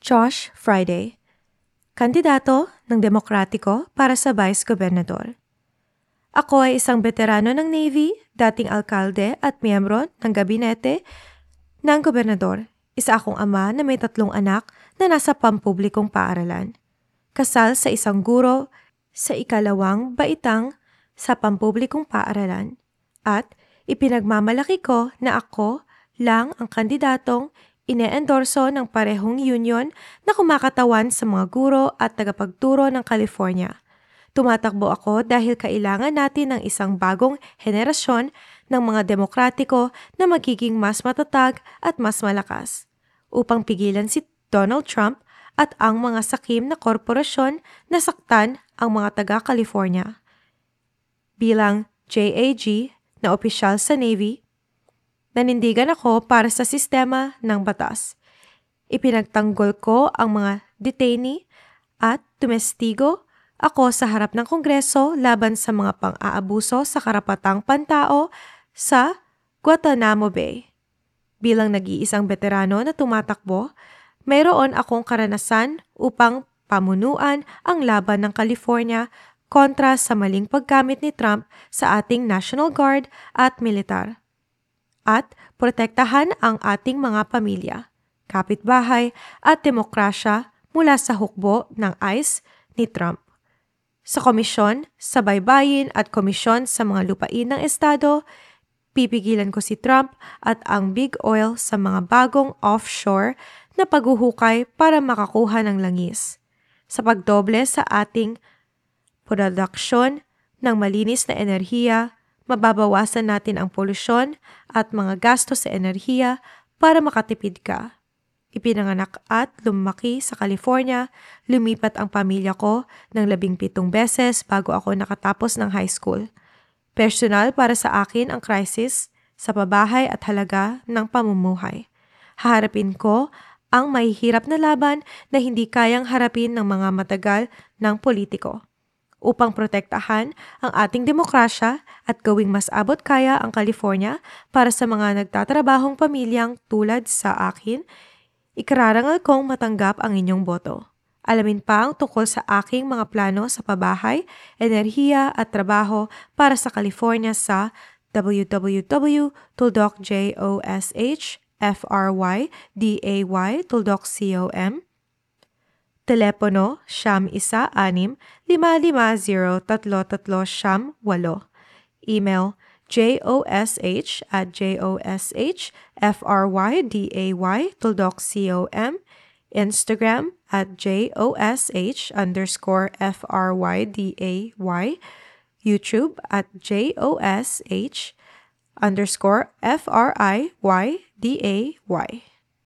Josh Friday, kandidato ng Demokratiko para sa Vice Gobernador. Ako ay isang veterano ng Navy, dating alkalde at miyembro ng gabinete ng gobernador. Isa akong ama na may 3 anak na nasa pampublikong paaralan. Kasal sa isang guro sa 2nd baitang sa pampublikong paaralan. At ipinagmamalaki ko na ako lang ang kandidatong ine-endorso ng parehong union na kumakatawan sa mga guro at tagapagturo ng California. Tumatakbo ako dahil kailangan natin ng isang bagong henerasyon ng mga demokratiko na magiging mas matatag at mas malakas upang pigilan si Donald Trump at ang mga sakim na korporasyon na saktan ang mga taga-California. Bilang JAG na opisyal sa Navy, nanindigan ako para sa sistema ng batas. Ipinagtanggol ko ang mga detainee at tumestigo ako sa harap ng Kongreso laban sa mga pang-aabuso sa karapatang pantao sa Guantanamo Bay. Bilang nag-iisang veterano na tumatakbo, mayroon akong karanasan upang pamunuan ang laban ng California kontra sa maling paggamit ni Trump sa ating National Guard at militar. At protektahan ang ating mga pamilya, kapitbahay at demokrasya mula sa hukbo ng ICE ni Trump. Sa komisyon, sa baybayin at komisyon sa mga lupain ng estado, pipigilan ko si Trump at ang Big Oil sa mga bagong offshore na paghuhukay para makakuha ng langis. Sa pagdoble sa ating produksyon ng malinis na enerhiya, mababawasan natin ang polusyon at mga gastos sa enerhiya para makatipid ka. Ipinanganak at lumaki sa California, lumipat ang pamilya ko ng 17 beses bago ako nakatapos ng high school. Personal para sa akin ang krisis sa pabahay at halaga ng pamumuhay. Haharapin ko ang mahihirap na laban na hindi kayang harapin ng mga matagal ng politiko. Upang protektahan ang ating demokrasya at gawing mas abot kaya ang California para sa mga nagtatrabahong pamilyang tulad sa akin, ikararangal kong matanggap ang inyong boto. Alamin pa ang tungkol sa aking mga plano sa pabahay, enerhiya at trabaho para sa California sa www.joshfryday.com. Telepono #1-6-550-338. Email josh@joshfryday.com. Instagram @josh_FRYDAY. YouTube @josh_FRIYDAY.